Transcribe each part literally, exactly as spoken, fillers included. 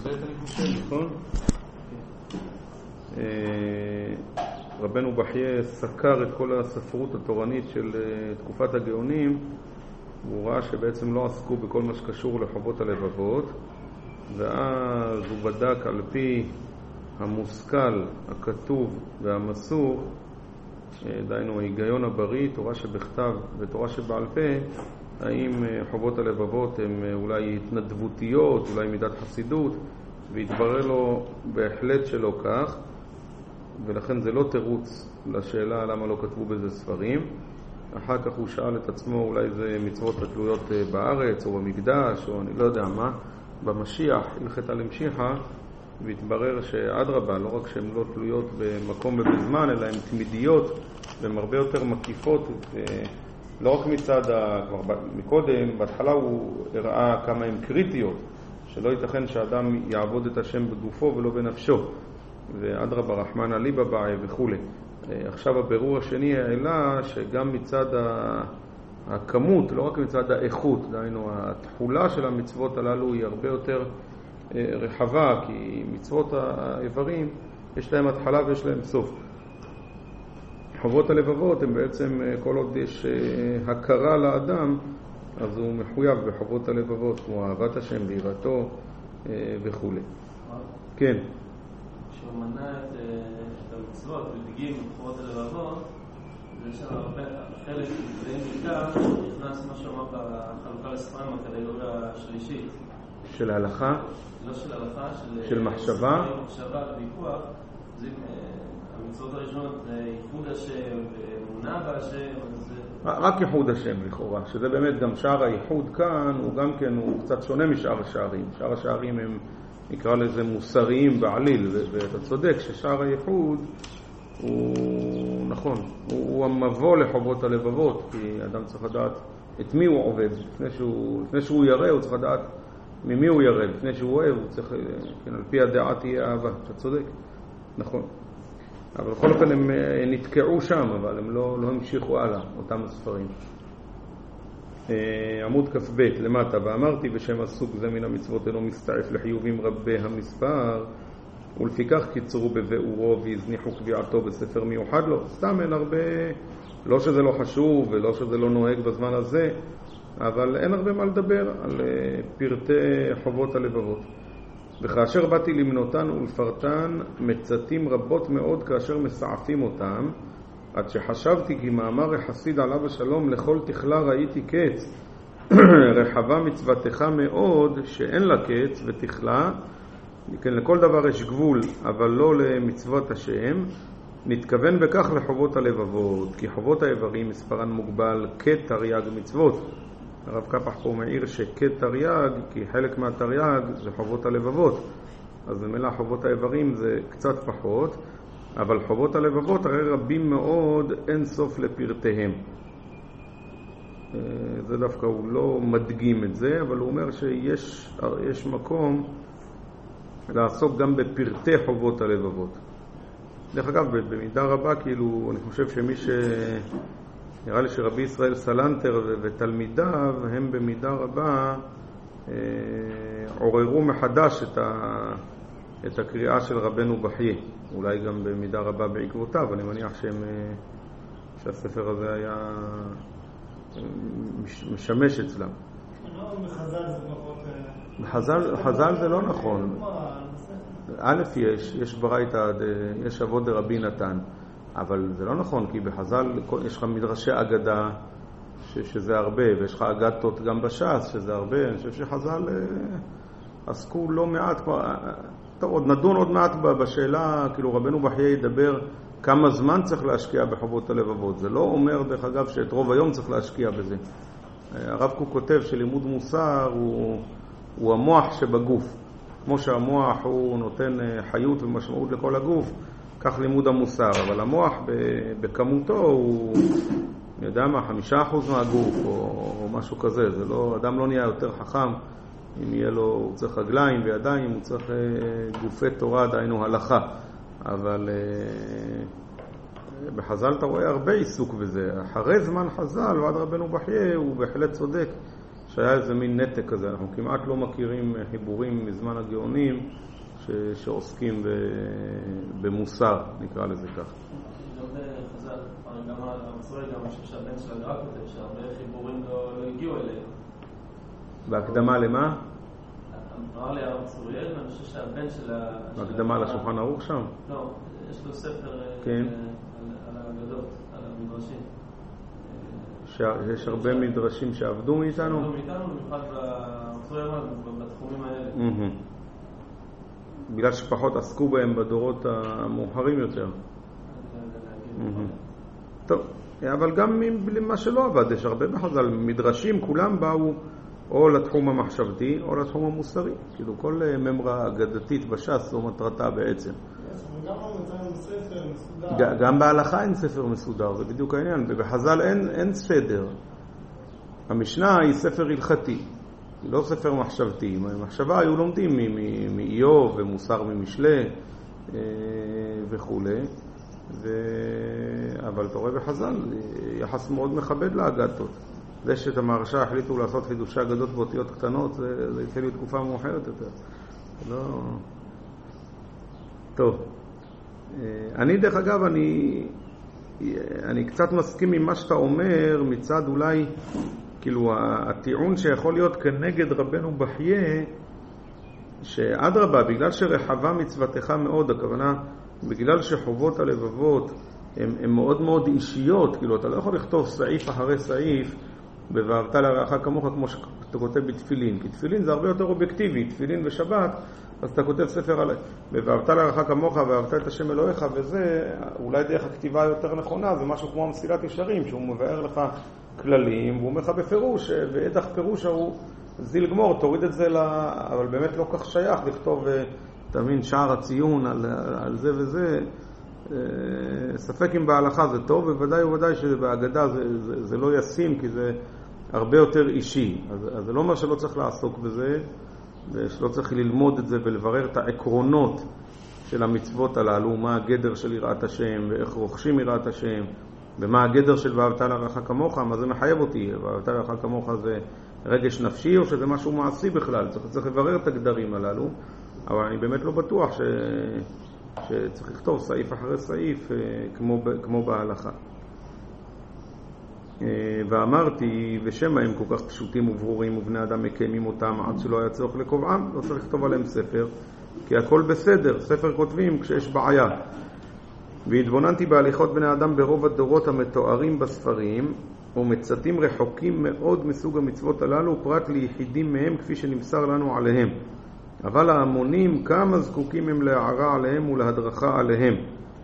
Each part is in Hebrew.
אני חושב, נכון? רבנו בחייה סקר את כל הספרות התורנית של תקופת הגאונים, והוא ראה שבעצם לא עסקו בכל מה שקשור לחובות הלבבות, ואז הוא בדק על פי המושכל, הכתוב והמסור, דהיינו ההיגיון הבריא, תורה שבכתב ותורה שבעל פה, האם חובות הלבבות הן אולי התנדבותיות, אולי מידת חסידות, והתברר לו בהחלט שלא כך, ולכן זה לא תירוץ לשאלה למה לא כתבו בזה ספרים. אחר כך הוא שאל את עצמו אולי זה מצוות התלויות בארץ או במקדש או אני לא יודע מה, במשיח, הלכתה למשיחה, והתברר שאדרבה, לא רק שהן לא תלויות במקום ובזמן, אלא הן תמידיות והן הרבה יותר מקיפות, לא רק מצד, כבר מקודם, בהתחלה הוא הראה כמה הן קריטיות, שלא ייתכן שאדם יעבוד את השם בגופו ולא בנפשו, ואדרבה רחמנא ליבא וכו'. עכשיו הבירור השני העלה שגם מצד הכמות, לא רק מצד האיכות, דהיינו התחולה של המצוות הללו היא הרבה יותר רחבה, כי מצוות האיברים יש להם התחלה ויש להם סוף. חובות הלבבות הם בעצם, כל עוד יש הכרה לאדם, אז הוא מחויב בחובות הלבבות, כמו אהבת השם ויראתו וכו'. כן. כשהוא מנה את המצוות ודגים בחובות הלבבות, יש לנו חלק גדולים בעיקר, נכנס מה שאומר בחלוקה לספרים בקטגוריה השלישית. של ההלכה? לא של ההלכה, של, של מחשבה? של מחשבה ווויכוח. המצוות הראשונות זה ייחוד השם ואמונה בהשם. רק ייחוד השם לכאורה, שזה באמת גם שער הייחוד כאן, הוא גם כן, הוא קצת שונה משאר השערים. שאר השערים הם, נקרא לזה, מוסריים בעליל, ואתה צודק ששער הייחוד הוא נכון, הוא, הוא המבוא לחובות הלבבות, כי אדם צריך לדעת את מי הוא עובד. לפני שהוא, לפני שהוא ירא, הוא צריך לדעת ממי הוא ירא. לפני שהוא אוהב, הוא צריך, כן, על פי הדעה תהיה אהבה. אתה צודק, נכון. אבל בכל אופן הם נתקעו שם, אבל הם לא, לא המשיכו הלאה, אותם הספרים. עמוד כ"ב למטה, ואמרתי בשם הסוג זה מן המצוות אינו מסתעף לחיובים רבי המספר, ולפיכך קיצרו בבאורו והזניחו קביעתו בספר מיוחד לו. סתם אין הרבה, לא שזה לא חשוב ולא שזה לא נוהג בזמן הזה, אבל אין הרבה מה לדבר על פרטי חובות הלבבות. וכאשר באתי למנותן ולפרטן מצטים רבות מאוד כאשר מסעפים אותם, עד שחשבתי כי מאמר החסיד עליו השלום לכל תכלה ראיתי קץ, רחבה מצוותך מאוד שאין לה קץ ותכלה, כן, לכל דבר יש גבול אבל לא למצוות השם, נתכוון בכך לחובות הלבבות, כי חובות האיברים מספרן מוגבל כתרי"ג מצוות. הרב קפח פה מעיר שכתרי"ג, כי חלק מהתרי"ג זה חובות הלבבות, אז במילא חובות האיברים זה קצת פחות, אבל חובות הלבבות הרי רבים מאוד, אין סוף לפרטיהם. זה דווקא הוא לא מדגים את זה, אבל הוא אומר שיש יש מקום לעסוק גם בפרטי חובות הלבבות. דרך אגב, במידה רבה, כאילו, אני חושב שמי ש... נראה לי שרבי ישראל סלנטר ותלמידיו הם במידה רבה אה, עוררו מחדש את, ה, את הקריאה של רבנו בחייה, אולי גם במידה רבה בעקבותיו. אני מניח שהם, שהספר הזה היה משמש אצלם. בחז"ל זה פחות... בחז"ל, חז"ל זה לא נכון. א', יש, יש ברייתא, יש אבות דרבי נתן, אבל זה לא נכון, כי בחז"ל יש לך מדרשי אגדה ש, שזה הרבה, ויש לך אגדות גם בש"ס שזה הרבה. אני חושב שחז"ל אה, עסקו לא מעט, טוב, עוד נדון עוד מעט בשאלה, כאילו רבנו בחייה ידבר כמה זמן צריך להשקיע בחובות הלבבות. זה לא אומר דרך אגב שאת רוב היום צריך להשקיע בזה. הרב קוק כותב שלימוד מוסר הוא, הוא המוח שבגוף. כמו שהמוח הוא נותן חיות ומשמעות לכל הגוף, כך לימוד המוסר, אבל המוח בכמותו הוא, אני יודע מה, חמישה אחוז מהגוף או, או משהו כזה. זה לא, אדם לא נהיה יותר חכם אם יהיה לו, הוא צריך רגליים וידיים, הוא צריך גופי תורה, דהיינו הלכה. אבל בחז"ל אתה רואה הרבה עיסוק בזה. אחרי זמן חז"ל ועד רבנו בחייה הוא בהחלט צודק שהיה איזה מין נתק כזה. אנחנו כמעט לא מכירים חיבורים מזמן הגאונים ש, שעוסקים ב, במוסר, נקרא לזה כך. גם חז"ל, גם המסורת, גם אני חושב שהבן של הגר"א כותב שהרבה חיבורים לא הגיעו אליהם. בהקדמה למה? אמר לי הרב צוריאל, ואני חושב שהבן של ה... בהקדמה לשולחן ערוך שם? לא, יש לו ספר כן. על האגדות, על המדרשים. שיש הרבה מדרשים שעבדו מאיתנו? שעבדו מאיתנו, במיוחד בתחומים האלה. בגלל שפחות עסקו בהם בדורות המאוחרים יותר. טוב, אבל גם מה שלא עבד, יש הרבה בחז"ל, מדרשים כולם באו או לתחום המחשבתי או לתחום המוסרי. כאילו כל ממרה אגדתית בש"ס זו מטרתה בעצם. גם בהלכה אין ספר מסודר, זה בדיוק העניין. ובחז"ל אין, אין סדר. המשנה היא ספר הלכתי, לא ספר מחשבתי. מחשבה היו לומדים מאיוב ומוסר ממשלי וכו'. ו... אבל אתה רואה בחז"ל יחס מאוד מכבד לאגדות. זה שאת המהרש"א החליטו לעשות חידושי אגדות באותיות קטנות, זה, זה התחיל בתקופה מאוחרת יותר. לא... טוב. אני דרך אגב, אני, אני קצת מסכים עם מה שאתה אומר, מצד אולי, כאילו, הטיעון שיכול להיות כנגד רבנו בחייה, שאדרבה, בגלל שרחבה מצוותך מאוד, הכוונה, בגלל שחובות הלבבות הן מאוד מאוד אישיות, כאילו, אתה לא יכול לכתוב סעיף אחרי סעיף, ב"ואהבת לרעך כמוך", כמו שאתה כותב בתפילין, כי תפילין זה הרבה יותר אובייקטיבי, תפילין ושבת, אז אתה כותב ספר על "ואהבת לרעך כמוך ואהבת את השם אלוהיך", וזה אולי דרך הכתיבה יותר נכונה, זה משהו כמו מסילת ישרים, שהוא מבאר לך כללים, והוא אומר לך בפירוש, ואידך פירוש הוא זיל גמור, תוריד את זה, לה... אבל באמת לא כך שייך לכתוב, תבין, שער הציון על, על זה וזה, ספק אם בהלכה זה טוב, ובוודאי ובוודאי שבהגדה זה, זה, זה לא ישים, כי זה הרבה יותר אישי. אז, אז זה לא אומר שלא צריך לעסוק בזה, ושלא צריך ללמוד את זה ולברר את העקרונות של המצוות הללו, מה הגדר של יראת השם, ואיך רוכשים יראת השם, ומה הגדר של "ואהבת לרעך כמוך", מה זה מחייב אותי, "ואהבת לרעך כמוך" זה רגש נפשי או שזה משהו מעשי בכלל, צריך, צריך לברר את הגדרים הללו, אבל אני באמת לא בטוח ש... שצריך לכתוב סעיף אחרי סעיף כמו, כמו בהלכה. ואמרתי, ושמה הם כל כך פשוטים וברורים ובני אדם מקיימים אותם עד שלא היה צורך לקובעם, לא צריך לכתוב עליהם ספר, כי הכל בסדר, ספר כותבים כשיש בעיה. והתבוננתי בהליכות בני אדם ברוב הדורות המתוארים בספרים, ומצאתים רחוקים מאוד מסוג המצוות הללו, פרט ליחידים מהם כפי שנמסר לנו עליהם. אבל ההמונים, כמה זקוקים הם להערה עליהם ולהדרכה עליהם.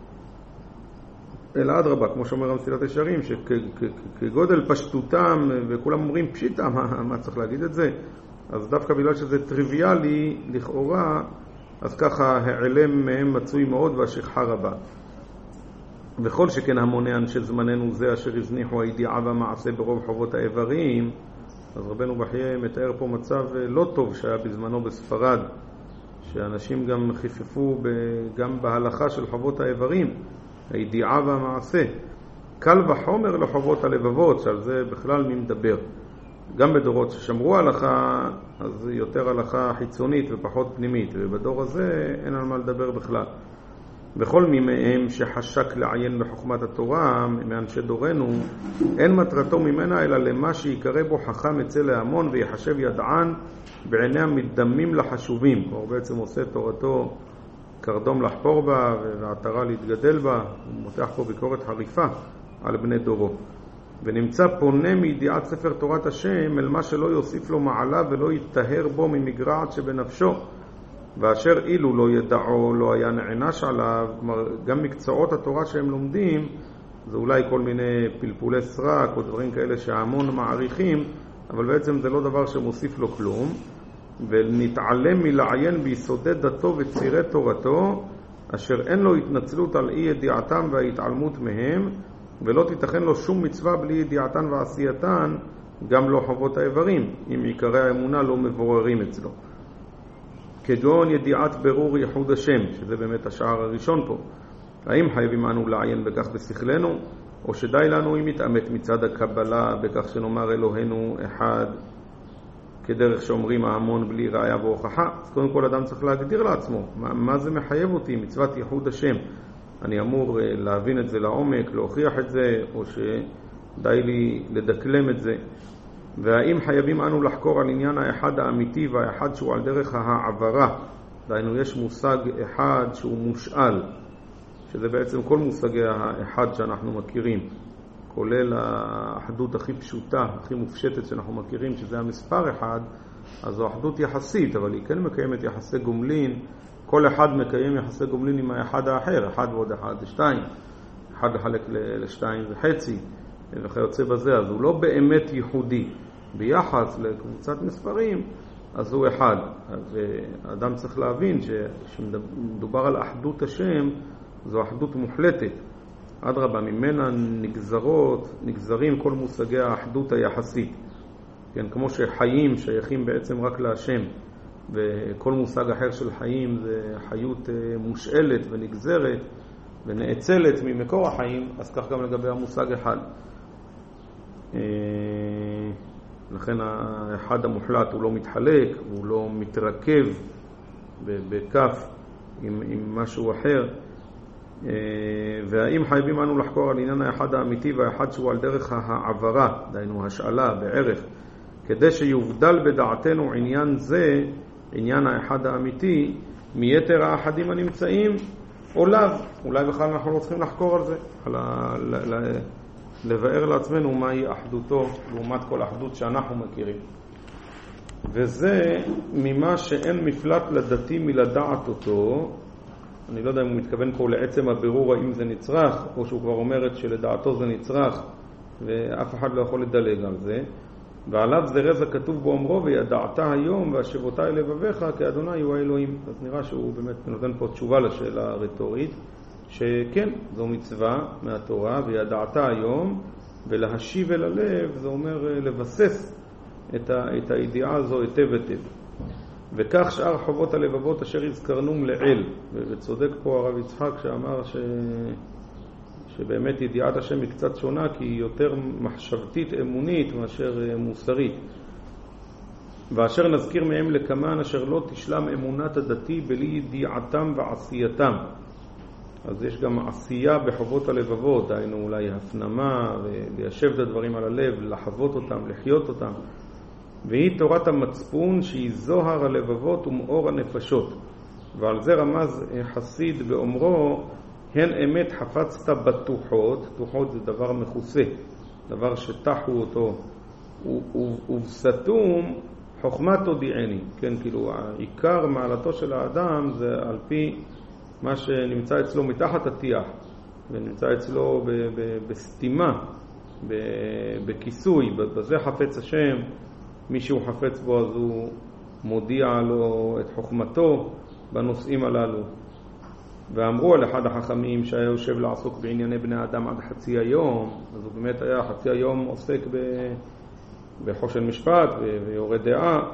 אלא אדרבה, כמו שאומר המסילת ישרים, שכגודל פשטותם, וכולם אומרים פשיטה, מה, מה צריך להגיד את זה? אז דווקא בגלל שזה טריוויאלי, לכאורה, אז ככה העלם מהם מצוי מאוד והשכחה רבה. וכל שכן המוני אנשי זמננו זה אשר הזניחו הידיעה והמעשה ברוב חובות האיברים, אז רבנו בחייה מתאר פה מצב לא טוב שהיה בזמנו בספרד, שאנשים גם חיפפו גם בהלכה של חובות האיברים, הידיעה והמעשה. קל וחומר לחובות הלבבות, שעל זה בכלל מי מדבר. גם בדורות ששמרו הלכה, אז יותר הלכה חיצונית ופחות פנימית, ובדור הזה אין על מה לדבר בכלל. וכל מי מהם שחשק לעיין בחוכמת התורה, מאנשי דורנו, אין מטרתו ממנה אלא למה שיקרא בו חכם אצל להמון ויחשב ידען בעיני המדמים לחשובים. הוא בעצם עושה תורתו קרדום לחפור בה ועטרה להתגדל בה. הוא מותח פה ביקורת חריפה על בני דורו. ונמצא פונה מידיעת ספר תורת השם אל מה שלא יוסיף לו מעלה ולא יתטהר בו ממגרעת שבנפשו. ואשר אילו לא ידעו, לא היה נענש עליו. כלומר, גם מקצועות התורה שהם לומדים, זה אולי כל מיני פלפולי סרק או דברים כאלה שהמון מעריכים, אבל בעצם זה לא דבר שמוסיף לו כלום. ונתעלם מלעיין ביסודי דתו וצירי תורתו, אשר אין לו התנצלות על אי ידיעתם וההתעלמות מהם, ולא תיתכן לו שום מצווה בלי ידיעתן ועשייתן, גם לא חובות האיברים, אם עיקרי האמונה לא מבוררים אצלו. כגון ידיעת ברור ייחוד השם, שזה באמת השער הראשון פה. האם חייבים אנו לעיין בכך בשכלנו, או שדי לנו אם מתאמת מצד הקבלה בכך שנאמר אלוהינו אחד, כדרך שאומרים ההמון בלי ראיה והוכחה. אז קודם כל אדם צריך להגדיר לעצמו, מה, מה זה מחייב אותי, מצוות ייחוד השם. אני אמור להבין את זה לעומק, להוכיח את זה, או שדי לי לדקלם את זה. והאם חייבים אנו לחקור על עניין האחד האמיתי והאחד שהוא על דרך העברה. דהיינו, יש מושג אחד שהוא מושאל, שזה בעצם כל מושגי האחד שאנחנו מכירים, כולל האחדות הכי פשוטה, הכי מופשטת שאנחנו מכירים, שזה המספר אחד. אז זו אחדות יחסית, אבל היא כן מקיימת יחסי גומלין. כל אחד מקיים יחסי גומלין עם האחד האחר, אחד ועוד אחד זה שתיים, אחד לחלק לשתיים וחצי וכיוצא בזה. אז הוא לא באמת ייחודי ביחס לקבוצת מספרים, אז הוא אחד. ואדם צריך להבין שמדובר על אחדות השם, זו אחדות מוחלטת. אדרבה, ממנה נגזרות, נגזרים כל מושגי האחדות היחסית. כן, כמו שחיים שייכים בעצם רק להשם, וכל מושג אחר של חיים זה חיות מושאלת ונגזרת ונאצלת ממקור החיים, אז כך גם לגבי המושג אחד. לכן האחד המוחלט הוא לא מתחלק, הוא לא מתרכב בכף עם, עם משהו אחר. והאם חייבים אנו לחקור על עניין האחד האמיתי והאחד שהוא על דרך העברה, דהיינו השאלה בערך, כדי שיובדל בדעתנו עניין זה, עניין האחד האמיתי, מיתר האחדים הנמצאים, או לאו. אולי בכלל אנחנו לא צריכים לחקור על זה, על ה... ל... ל... לבאר לעצמנו מהי אחדותו לעומת כל אחדות שאנחנו מכירים. וזה ממה שאין מפלט לדתי מלדעת אותו. אני לא יודע אם הוא מתכוון פה לעצם הבירור האם זה נצרך, או שהוא כבר אומרת שלדעתו זה נצרך ואף אחד לא יכול לדלג על זה. ועליו זה רז הכתוב באומרו, וידעת היום והשבותי לבביך כאדוני הוא האלוהים. אז נראה שהוא באמת נותן פה תשובה לשאלה הרטורית, שכן, זו מצווה מהתורה, וידעת היום, ולהשיב אל הלב, זה אומר לבסס את, ה, את הידיעה הזו היטב היטב. וכך שאר חובות הלבבות אשר הזכרנום לעיל. וצודק פה הרב יצחק שאמר ש... שבאמת ידיעת השם היא קצת שונה, כי היא יותר מחשבתית אמונית מאשר מוסרית. ואשר נזכיר מהם לכמן אשר לא תשלם אמונת הדתי בלי ידיעתם ועשייתם. אז יש גם עשייה בחובות הלבבות, דהיינו אולי הפנמה וליישב את הדברים על הלב, לחוות אותם, לחיות אותם. והיא תורת המצפון שהיא זוהר הלבבות ומאור הנפשות. ועל זה רמז חסיד באומרו, הן אמת חפצת בטוחות, טוחות זה דבר מחוסה, דבר שטחו אותו, ובסתום חוכמת תודיעני. כן, כאילו העיקר מעלתו של האדם זה על פי מה שנמצא אצלו מתחת הטיח, ונמצא אצלו ב- ב- בסתימה, ב- בכיסוי, בזה חפץ השם. מי שהוא חפץ בו אז הוא מודיע לו את חוכמתו בנושאים הללו. ואמרו על אחד החכמים שהיה יושב לעסוק בענייני בני אדם עד חצי היום, אז הוא באמת היה חצי היום עוסק ב- בחושן משפט ויורד דעה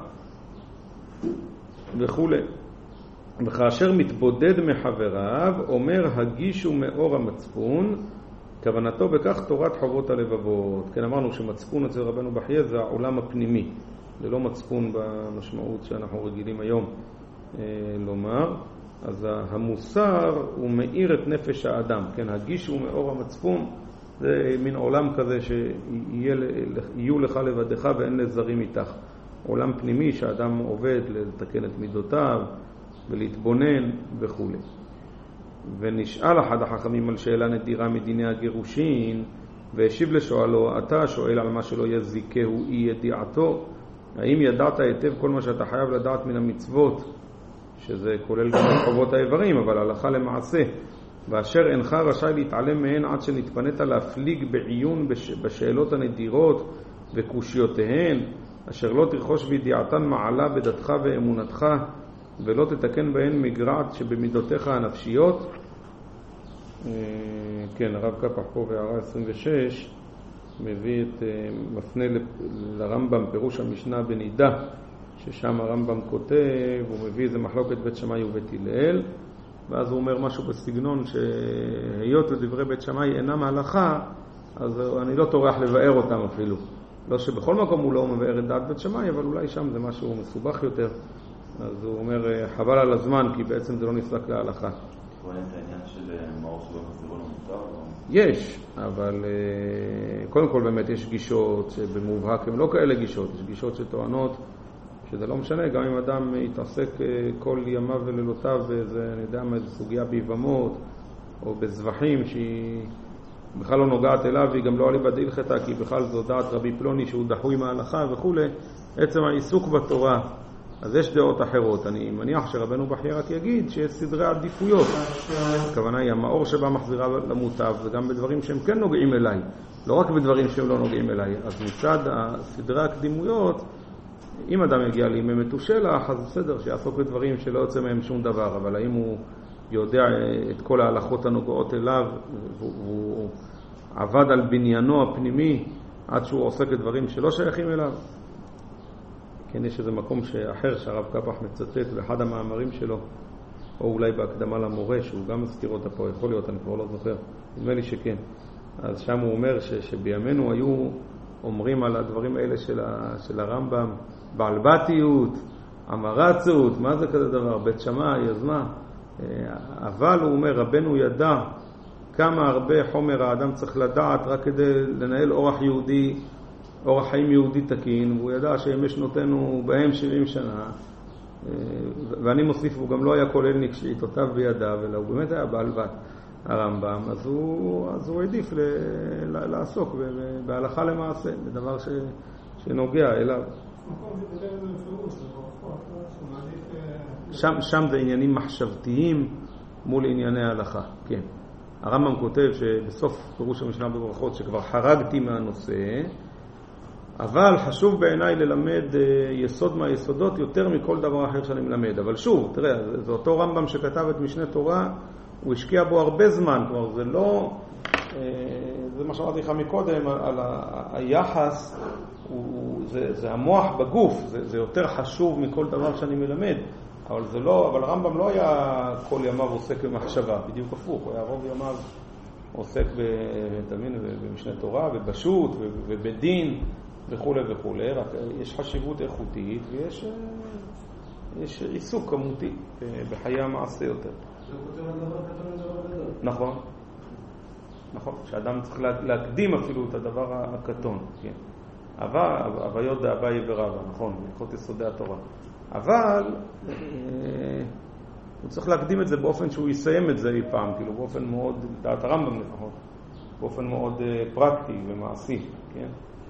וכו'. וכאשר מתבודד מחבריו, אומר הגישו מאור המצפון, כוונתו בכך תורת חובות הלבבות. כן, אמרנו שמצפון אצל רבנו בחייה זה העולם הפנימי, זה לא מצפון במשמעות שאנחנו רגילים היום אה, לומר. אז המוסר הוא מאיר את נפש האדם. כן, הגישו מאור המצפון זה מין עולם כזה שיהיו לך לבדך ואין לזרים איתך. עולם פנימי שהאדם עובד לתקן את מידותיו ולהתבונן וכו'. ונשאל אחד החכמים על שאלה נדירה מדיני הגירושין, והשיב לשואלו, אתה שואל על מה שלא יזיקהו אי ידיעתו, האם ידעת היטב כל מה שאתה חייב לדעת מן המצוות, שזה כולל גם חובות האיברים, אבל הלכה למעשה, ואשר אינך רשאי להתעלם מהן עד שנתפנית להפליג בעיון בשאלות הנדירות וקושיותיהן, אשר לא תרחוש בידיעתן מעלה בדתך ואמונתך, ולא תתקן בהן מגרעת שבמידותיך הנפשיות. כן, הרב קפח פה בהערה עשרים ושש מביא את, מפנה לרמב"ם פירוש המשנה בנידה, ששם הרמב"ם כותב, הוא מביא איזה מחלוקת בית שמאי ובית הלל, ואז הוא אומר משהו בסגנון שהיות לדברי בית שמאי אינם ההלכה, אז אני לא טורח לבאר אותם אפילו. לא שבכל מקום הוא לא מבאר את דעת בית שמאי, אבל אולי שם זה משהו מסובך יותר. אז הוא אומר, חבל על הזמן, כי בעצם זה לא נפסק להלכה. רואים את העניין של מאור שלא מחזירו למותר? יש, אבל קודם כל באמת יש גישות שבמובהק הם לא כאלה גישות, יש גישות שטוענות שזה לא משנה, גם אם אדם יתעסק כל ימיו ולילותיו באיזה, אני יודע מה, איזו סוגיה ביבמות או בזבחים שהיא בכלל לא נוגעת אליו, והיא גם לא עלי בדילחתה, כי בכלל זו דעת רבי פלוני שהוא דחוי מההלכה וכו', עצם העיסוק בתורה. אז יש דעות אחרות. אני מניח שרבנו בחייא רק יגיד שיש סדרי עדיפויות. הכוונה היא המאור שבה מחזירה למוטב, וגם בדברים שהם כן נוגעים אליי, לא רק בדברים שהם לא נוגעים אליי. אז מצד סדרי הקדימויות, אם אדם יגיע לימי מתושלח, אז בסדר שיעסוק בדברים שלא יוצא מהם שום דבר, אבל האם הוא יודע את כל ההלכות הנוגעות אליו, והוא עבד על בניינו הפנימי עד שהוא עוסק בדברים שלא שייכים אליו? כן, יש איזה מקום אחר שהרב קפח מצטט באחד המאמרים שלו, או אולי בהקדמה למורה, שהוא גם מזכיר אותה פה, יכול להיות, אני כבר לא זוכר, נדמה לי שכן. אז שם הוא אומר ש, שבימינו היו אומרים על הדברים האלה של, ה, של הרמב"ם, בעלבתיות, אמרצות, מה זה כזה דבר? בית שמאי, אז מה? אבל הוא אומר, רבנו ידע כמה הרבה חומר האדם צריך לדעת רק כדי לנהל אורח יהודי, אורח חיים יהודי תקין, והוא ידע שימי שנותינו בהם שבעים שנה, ואני מוסיף, הוא גם לא היה כוללניק שעיתותיו בידיו, אלא הוא באמת היה בעלבת הרמב"ם, אז הוא, אז הוא העדיף ל, ל, לעסוק בהלכה למעשה, בדבר ש, שנוגע אליו. שם, שם זה עניינים מחשבתיים מול ענייני ההלכה, כן. הרמב"ם כותב שבסוף פירוש המשנה בברכות שכבר חרגתי מהנושא, אבל חשוב בעיניי ללמד יסוד מהיסודות יותר מכל דבר אחר שאני מלמד. אבל שוב, תראה, זה אותו רמב"ם שכתב את משנה תורה, הוא השקיע בו הרבה זמן, כלומר זה לא, זה מה שאמרתי לך מקודם, על היחס, זה, זה המוח בגוף, זה, זה יותר חשוב מכל דבר שאני מלמד. אבל זה לא, אבל הרמב"ם לא היה כל ימיו עוסק במחשבה, בדיוק הפוך, הוא היה רוב ימיו עוסק בתמין במשנה תורה, ובשו"ת ובדין וכו' וכו'. רק יש חשיבות איכותית ויש יש עיסוק כמותי בחיי המעשה יותר. נכון. נכון, שאדם צריך להקדים אפילו את הדבר הקטון, כן. אבל הוויות דאביי ורבא, נכון, הלכות יסודי התורה. אבל הוא צריך להקדים את זה באופן שהוא יסיים את זה אי פעם, כאילו באופן מאוד, דעת הרמב"ם לפחות, באופן מאוד פרקטי ומעשי, כן?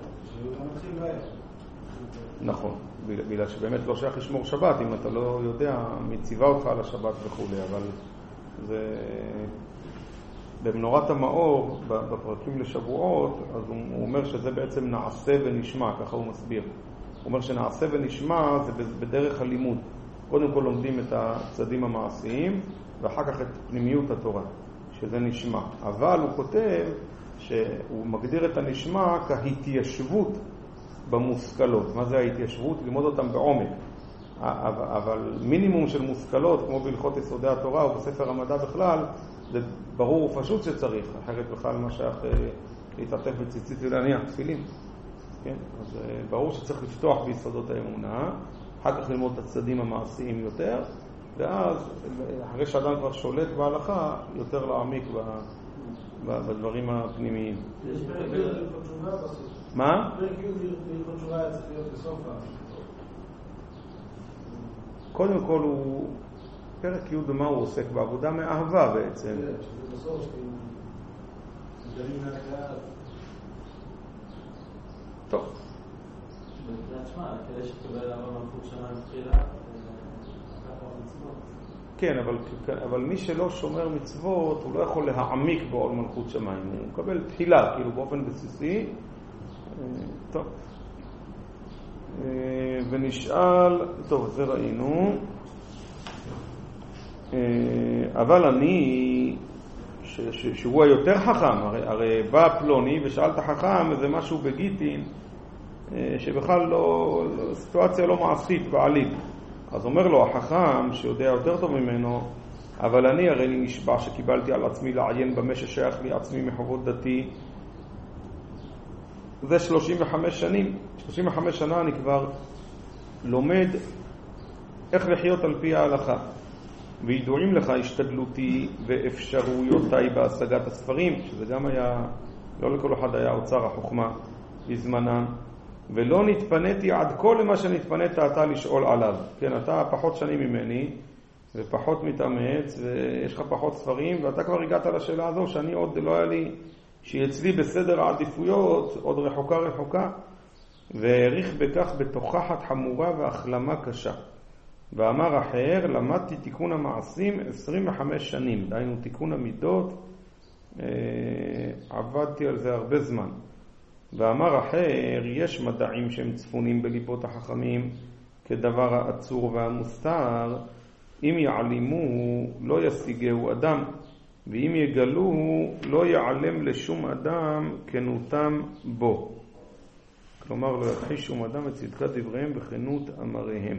נכון, בגלל שבאמת לא שייך לשמור שבת אם אתה לא יודע, מציבה אותך על השבת וכו', אבל זה במנורת המאור, בפרקים לשבועות, אז הוא אומר שזה בעצם נעשה ונשמע, ככה הוא מסביר. הוא אומר שנעשה ונשמע זה בדרך הלימוד. קודם כל לומדים את הצדדים המעשיים, ואחר כך את פנימיות התורה, שזה נשמע. אבל הוא כותב שהוא מגדיר את הנשמע כהתיישבות במושכלות. מה זה ההתיישבות? ללמוד אותם בעומק. אבל מינימום של מושכלות, כמו בהלכות יסודי התורה או בספר המדע בכלל, זה ברור ופשוט שצריך. אחרת בכלל מה שייך להתעטף בציצית ולהניח תפילין. כן? אז ברור שצריך לפתוח ביסודות האמונה, אחר כך ללמוד את הצדדים המעשיים יותר, ואז אחרי שאדם כבר שולט בהלכה, יותר להעמיק בדברים הפנימיים. יש פרק י' להלכות תשובה בסוף. מה? פרק י' להלכות תשובה היה צריך להיות בסוף. קודם כל הוא, פרק י' במה הוא עוסק? בעבודה מאהבה בעצם. שזה בסוף, שדלים מהקראה. טוב. בקריאת שמע, כדי שתקבל ארבע מלכות שמיים תחילה, כן, אבל, אבל מי שלא שומר מצוות, הוא לא יכול להעמיק בעול מלכות שמיים. הוא מקבל תחילה, כאילו באופן בסיסי. טוב. ונשאל, טוב, זה ראינו. אבל אני, ש, ש, שהוא היותר חכם, הרי, הרי בא פלוני ושאל את החכם, זה משהו בגיטין, שבכלל לא, סיטואציה לא מעשית בעליל. אז אומר לו החכם, שיודע יותר טוב ממנו, אבל אני הרי לי נשבע שקיבלתי על עצמי לעיין במה ששייך לי עצמי מחובות דתי, זה שלושים וחמש שנים. שלושים וחמש שנה אני כבר לומד איך לחיות על פי ההלכה. וידועים לך השתדלותי ואפשרויותיי בהשגת הספרים, שזה גם היה, לא לכל אחד היה אוצר החוכמה בזמנם, ולא נתפניתי עד כל למה שנתפנית אתה לשאול עליו. כן, אתה פחות שנים ממני ופחות מתאמץ ויש לך פחות ספרים, ואתה כבר הגעת לשאלה הזו שאני עוד לא היה לי, שהיא אצלי בסדר העדיפויות עוד רחוקה רחוקה, והעריך בכך בתוכחת חמורה והחלמה קשה. ואמר אחר, למדתי תיקון המעשים עשרים וחמש שנים, דהיינו תיקון המידות, אה, עבדתי על זה הרבה זמן. ואמר אחר, יש מדעים שהם צפונים בליבות החכמים כדבר העצור והמוסתר, אם יעלימו לא ישיגהו אדם, ואם יגלו לא יעלם לשום אדם כנותם בו. כלומר, לא יכחיש שום אדם את צדקת דבריהם וכנות אמריהם.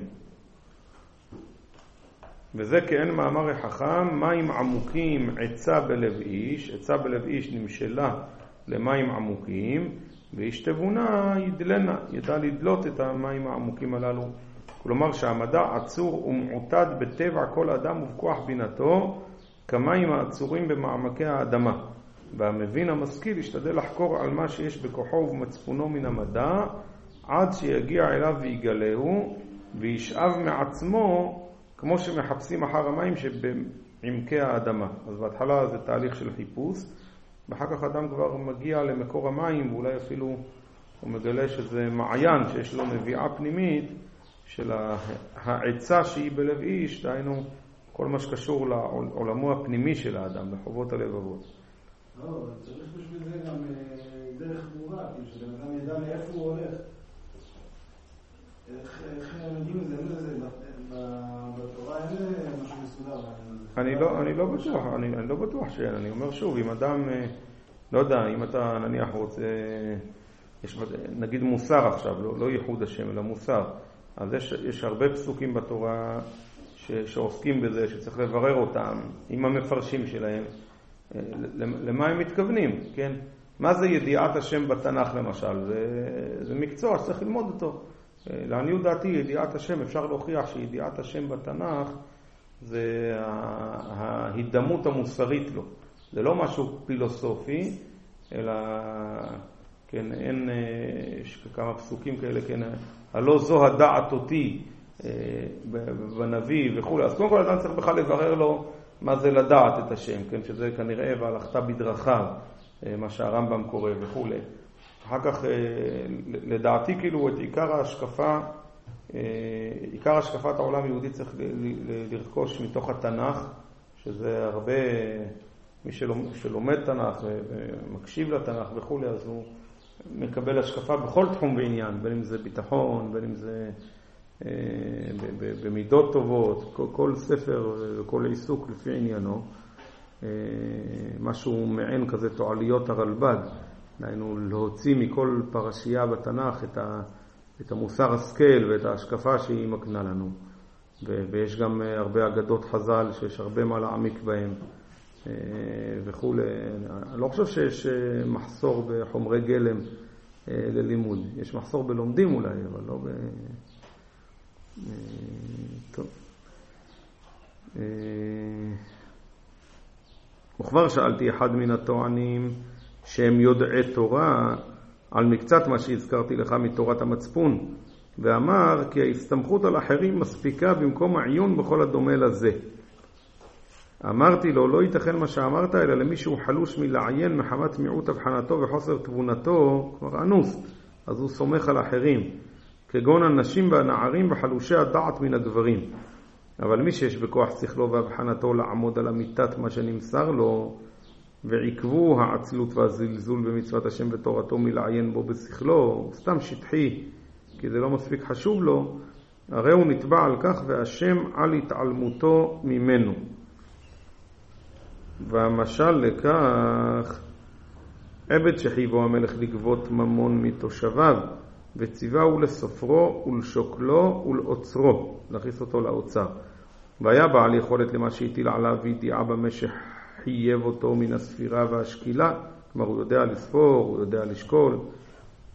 וזה כאין מאמר חכם, מים עמוקים עצה בלב איש, עצה בלב איש נמשלה למים עמוקים, ואיש תבונה ידלנה, ידע לדלות את המים העמוקים הללו. כלומר שהמדע עצור ומעוטד בטבע כל אדם ובכוח בינתו, כמים העצורים במעמקי האדמה. והמבין המשכיל ישתדל לחקור על מה שיש בכוחו ובמצפונו מן המדע, עד שיגיע אליו ויגלהו, וישאב מעצמו, כמו שמחפשים אחר המים שבעמקי האדמה. אז בהתחלה זה תהליך של חיפוש, ואחר כך אדם כבר מגיע למקור המים, ואולי אפילו הוא מגלה שזה מעיין שיש לו נביעה פנימית של העצה שהיא בלב איש, דהיינו כל מה שקשור לעולמו הפנימי של האדם, לחובות הלבבות. לא, צריך בשביל זה גם דרך ברורה, כאילו שבן אדם ידע לאיפה הוא הולך. איך יודעים את זה? אין לזה, בתורה אין משהו מסודר. אני לא, אני לא בטוח, אני, אני לא בטוח שאין. אני אומר שוב, אם אדם, לא יודע, אם אתה נניח רוצה, יש נגיד מוסר עכשיו, לא, לא ייחוד השם, אלא מוסר. אז יש, יש הרבה פסוקים בתורה ש, שעוסקים בזה, שצריך לברר אותם עם המפרשים שלהם. למה הם מתכוונים, כן? מה זה ידיעת השם בתנ"ך למשל? זה, זה מקצוע שצריך ללמוד אותו. לעניות דעתי, ידיעת השם, אפשר להוכיח שידיעת השם בתנ"ך זה ההידמות המוסרית לו. זה לא משהו פילוסופי, אלא, כן, אין, יש כמה פסוקים כאלה, כן, הלא זו הדעת אותי בנביא וכו'. אז קודם כל אדם צריך בכלל לברר לו מה זה לדעת את השם, כן, שזה כנראה והלכת בדרכיו, מה שהרמב"ם קורא וכו'. אחר כך, לדעתי, כאילו, את עיקר ההשקפה, עיקר השקפת העולם היהודי צריך לרכוש מתוך התנ"ך, שזה הרבה, מי שלומד תנ"ך ומקשיב לתנ"ך וכו', אז הוא מקבל השקפה בכל תחום ועניין, בין אם זה ביטחון, בין אם זה במידות טובות, כל ספר וכל עיסוק לפי עניינו, משהו מעין כזה תועליות הרלב"ד, דהיינו להוציא מכל פרשייה בתנ"ך את, ה, את המוסר השכל ואת ההשקפה שהיא מקנה לנו. ו, ויש גם הרבה אגדות חז"ל שיש הרבה מה להעמיק בהם וכו'. אני לא חושב שיש מחסור בחומרי גלם ללימוד. יש מחסור בלומדים אולי, אבל לא ב... טוב. וכבר שאלתי אחד מן הטוענים שהם יודעי תורה על מקצת מה שהזכרתי לך מתורת המצפון, ואמר כי ההסתמכות על אחרים מספיקה במקום העיון בכל הדומה לזה. אמרתי לו, לא ייתכן מה שאמרת, אלא למי שהוא חלוש מלעיין מחמת מיעוט הבחנתו וחוסר תבונתו, כבר אנוס, אז הוא סומך על אחרים, כגון הנשים והנערים וחלושי הדעת מן הגברים. אבל מי שיש בכוח שכלו והבחנתו לעמוד על אמיתת מה שנמסר לו, ועקבו העצלות והזלזול במצוות השם ותורתו מלעיין בו בשכלו, סתם שטחי, כי זה לא מספיק חשוב לו, הרי הוא נתבע על כך והשם על התעלמותו ממנו. והמשל לכך, עבד שחייבו המלך לגבות ממון מתושביו, וציווהו לסופרו ולשוקלו ולעוצרו, להכניס אותו לאוצר. והיה בעל יכולת למה שהטיל עליו וידיעה במשך חייב אותו מן הספירה והשקילה, כלומר הוא יודע לספור, הוא יודע לשקול,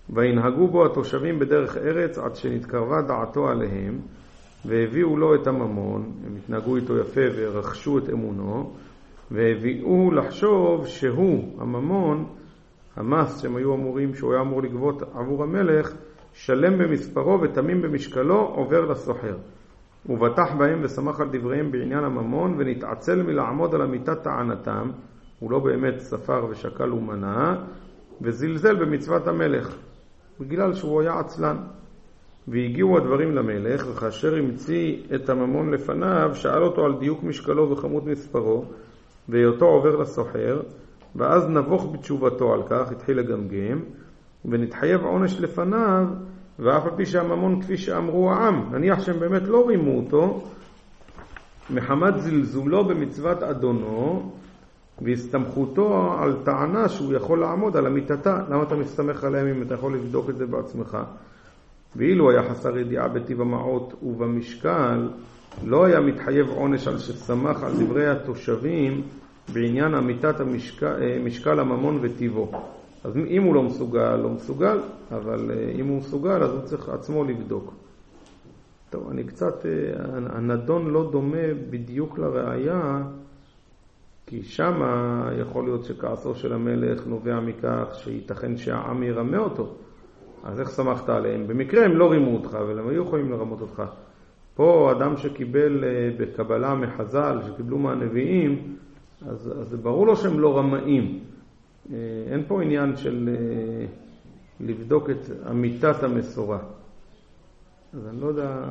וינהגו בו התושבים בדרך ארץ עד שנתקרבה דעתו עליהם, והביאו לו את הממון, הם התנהגו איתו יפה ורכשו את אמונו, והביאו לחשוב שהוא, הממון, המס שהם היו אמורים, שהוא היה אמור לגבות עבור המלך, שלם במספרו ותמים במשקלו, עובר לסוחר. ובטח בהם ושמח על דבריהם בעניין הממון, ונתעצל מלעמוד על אמיתת טענתם, הוא לא באמת ספר ושקל ומנה, וזלזל במצוות המלך, בגלל שהוא היה עצלן. והגיעו הדברים למלך, וכאשר המציא את הממון לפניו, שאל אותו על דיוק משקלו וכמות מספרו, והיותו עובר לסוחר, ואז נבוך בתשובתו על כך, התחיל לגמגם, ונתחייב עונש לפניו, ואף על פי שהממון כפי שאמרו העם, נניח שהם באמת לא רימו אותו, מחמת זלזולו במצוות אדונו, והסתמכותו על טענה שהוא יכול לעמוד על אמיתתה. למה אתה מסתמך עליהם אם אתה יכול לבדוק את זה בעצמך? ואילו היה חסר ידיעה בטיב המעות ובמשקל, לא היה מתחייב עונש על שסמך על דברי התושבים בעניין אמיתת המשקל, משקל הממון וטיבו. אז אם הוא לא מסוגל, לא מסוגל, אבל אם הוא מסוגל, אז הוא צריך עצמו לבדוק. טוב, אני קצת, הנדון לא דומה בדיוק לראיה, כי שם יכול להיות שכעסו של המלך נובע מכך שייתכן שהעם ירמה אותו. אז איך שמחת עליהם? במקרה הם לא רימו אותך, אבל הם היו יכולים לרמות אותך. פה אדם שקיבל בקבלה מחז"ל, שקיבלו מהנביאים, אז, אז זה ברור לו שהם לא רמאים. אין פה עניין של לבדוק את אמיתת המסורה. אז אני לא יודע...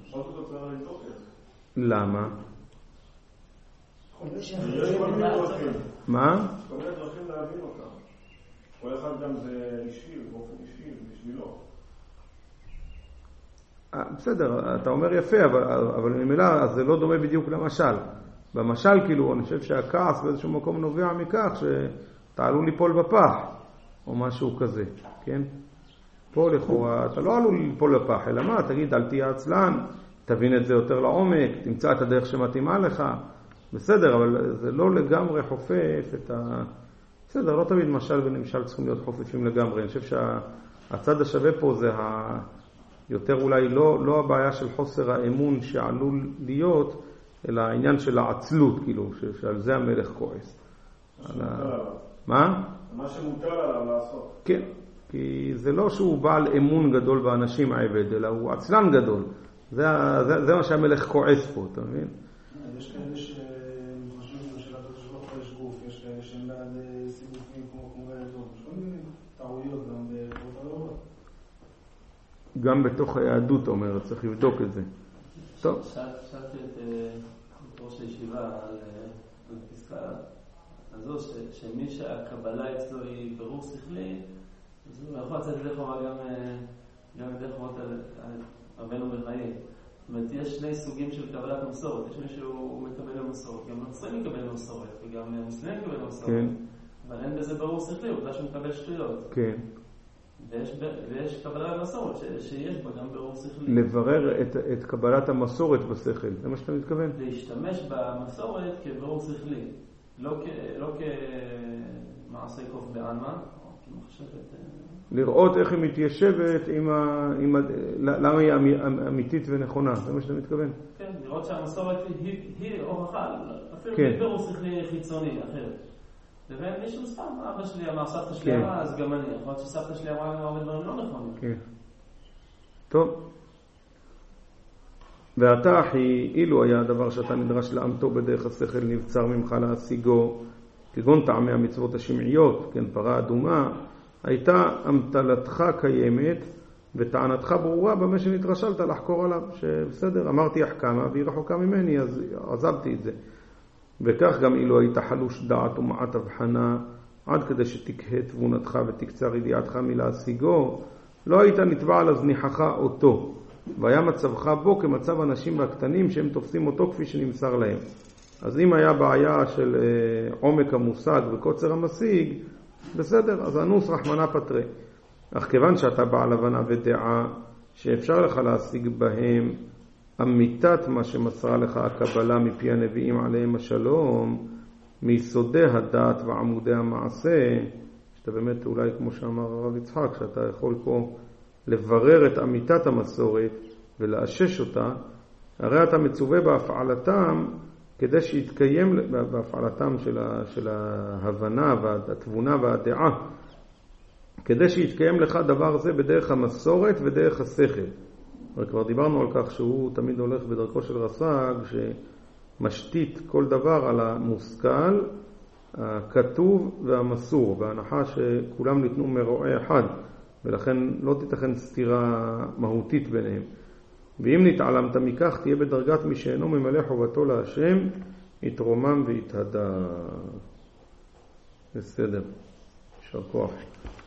למה? מה? כל מיני דרכים להבין אותם. כל אחד גם זה אישי, באופן אישי, בשבילו. בסדר, אתה אומר יפה, אבל, אבל ממילא זה לא דומה בדיוק למשל. במשל, כאילו, אני חושב שהכעס באיזשהו מקום נובע מכך שאתה עלול ליפול בפח, או משהו כזה, כן? פה לכאורה, אתה לא עלול ליפול בפח, אלא מה? תגיד, אל תהיה עצלן, תבין את זה יותר לעומק, תמצא את הדרך שמתאימה לך. בסדר, אבל זה לא לגמרי חופף את ה... בסדר, לא תמיד משל ונמשל צריכים להיות חופפים לגמרי. אני חושב שהצד השווה פה זה ה... יותר אולי לא, לא הבעיה של חוסר האמון שעלול להיות, אלא העניין של העצלות, כאילו, שעל זה המלך כועס. מה ה... מה? מה שמותר עליו לעשות. כן, כי זה לא שהוא בעל אמון גדול באנשים העבד, אלא הוא עצלן גדול. זה, זה, זה מה שהמלך כועס פה, אתה מבין? יש כאלה שחושבים שלא יש גוף, יש כאלה שהם בעד סיבוכים כמו כמו הידור, יש כל מיני טעויות גם בקרות הלאומות. גם בתוך היהדות, אומר, צריך לבדוק את זה. טוב. שאלתי את ראש הישיבה על פסקה הזו, שמי שהקבלה אצלו היא ברור שכלי, אז הוא יכול לצאת לכאורה גם דרך חובות רבנו בחיי. זאת אומרת, יש שני סוגים של קבלת מסורת. יש מי שהוא מקבל מסורת, גם נוצרים מקבל מסורת, וגם מוסלמים מקבל מסורת. כן. אבל אין בזה ברור שכלי, הוא יודע שהוא מקבל שטויות. כן. ויש, ויש קבלת מסורת שיש בה גם ברור שכלי. לברר את, את קבלת המסורת בשכל, זה מה שאתה מתכוון? להשתמש במסורת כברור שכלי, לא, כ, לא כמעשה קוף בעלמא, או כמחשבת... לראות איך היא מתיישבת עם ה... עם ה... למה היא אמיתית ונכונה, זה מה שאתה מתכוון? כן, לראות שהמסורת היא, היא הוכחה, אפילו כן. ברור שכלי חיצוני אחר. לבין מישהו סתם, אבא שלי אמר, סבתא שלי אמרה, אז גם אני. יכול להיות שסבתא שלי אמרה לנו הרבה דברים לא נכונים. כן. טוב. ועתה אחי, אילו היה הדבר שאתה נדרש לאמתו בדרך השכל נבצר ממך להשיגו, כגון טעמי המצוות השמעיות, כן, פרה אדומה, הייתה אמתלתך קיימת וטענתך ברורה במה שנתרשלת לחקור עליו, שבסדר, אמרתי החכמה והיא רחוקה ממני, אז עזבתי את זה. וכך גם אילו היית חלוש דעת ומעט הבחנה, עד כדי שתקהה תבונתך ותקצר ידיעתך מלהשיגו, לא היית נתבע על הזניחך אותו, והיה מצבך בו כמצב אנשים והקטנים שהם תופסים אותו כפי שנמסר להם. אז אם היה בעיה של אה, עומק המושג וקוצר המשיג, בסדר, אז הנוס רחמנה פטרה. אך כיוון שאתה בעל הבנה ודעה שאפשר לך להשיג בהם אמיתת מה שמסרה לך הקבלה מפי הנביאים עליהם השלום, מיסודי הדעת ועמודי המעשה, שאתה באמת אולי כמו שאמר הרב יצחק, שאתה יכול פה לברר את אמיתת המסורת ולאשש אותה, הרי אתה מצווה בהפעלתם כדי שיתקיים, בהפעלתם של, ה, של ההבנה והתבונה והדעה, כדי שיתקיים לך דבר זה בדרך המסורת ודרך השכל. וכבר דיברנו על כך שהוא תמיד הולך בדרכו של רס"ג, שמשתית כל דבר על המושכל, הכתוב והמסור, בהנחה שכולם ניתנו מרועה אחד, ולכן לא תיתכן סתירה מהותית ביניהם. ואם נתעלמת מכך, תהיה בדרגת מי שאינו ממלא חובתו להשם, יתרומם ויתהדה. בסדר, יישר כוח.